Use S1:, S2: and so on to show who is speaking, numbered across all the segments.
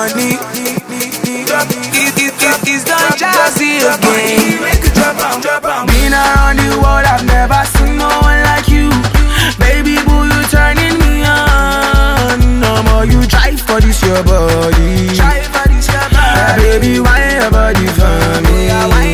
S1: money. It's done jazzy again. Been around the world, I've never seen no one like you. Baby boo, you turning me on. No more you try for this your body. Baby, why your body for me?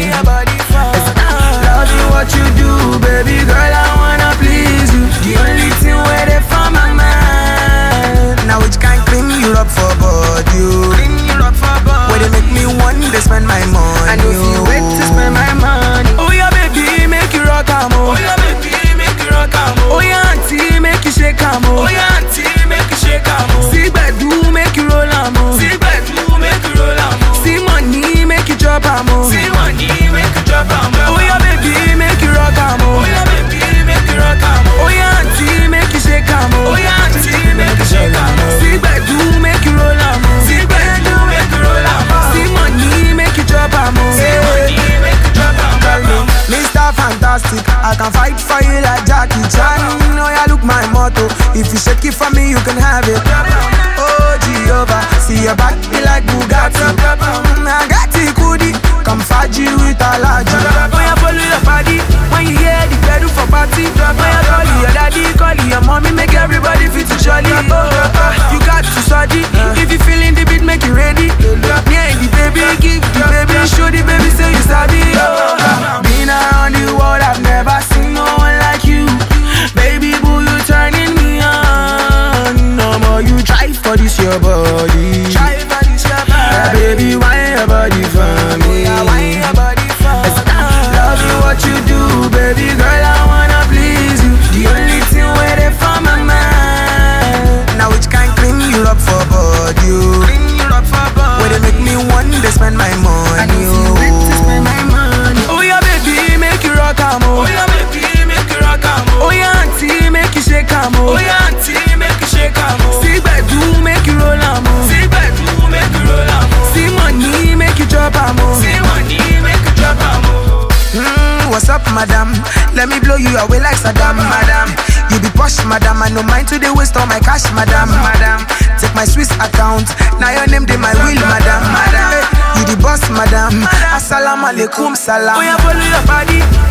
S1: Love you what you do, baby girl, I wanna please you. The only thing where they from my mind. Now which can clean you up for body? Where they make me want to spend my money. I know you wait to spend my money. Oh yeah, baby, make you rock am. Oh yeah, baby, make you rock am. Oh yeah, auntie, make you shake am. Oh yeah, auntie, make you shake am. See bedu, make you roll am. See bedu, make you roll am. See money, make you drop am. See money, make you drop am. Oh yeah, baby, make you rock am. Oh yeah, baby, make you rock am. Oh yeah, auntie, make you shake am. Oh yeah, auntie, make you shake am. See bedu, make you roll am. See bedu, make you roll am. See money, make you drop am. See money, make you drop am. Mr. Fantastic, I can fight for you like Jackie Chan. Oh yeah, look my motto. If you shake it for me, you can have it. Oh Jehovah, see your back be like Bugatti. I got it, goodie. Come faji with a large. Oh yeah, follow your body. When you hear the pedal for party, oh yeah, call your daddy, call your mommy, make everybody feel too jolly. You got to study. If you feeling the beat, make you ready. Yeah, the baby, give the baby, show the baby, say you sabi. Been around the world, I've never seen no one like you. Baby boo, you turning me on. No more you try for this your body. Baby, why your body for me? Love you what you do, baby girl, I wanna please you. The only thing where they from my mind. Now which can clean you up for body? Where they make me want to spend my money. Oh yeah, baby, make you rock am. Oh yeah, baby, make you rock am. Oh yeah, auntie, make you shake am. Oh yeah, auntie, make you shake am. See bedu, make you roll am. See bedu, make you roll am. See money, make you drop am. See money, make you drop am. What's up, madam? Let me blow you away like Saddam, madam. You be posh, madam. I no mind to waste all my cash, madam. Take my Swiss account. Now your name dey my will, madam. You the boss, madam. Assalamu alaikum, salam. Oh yeah, follow your body.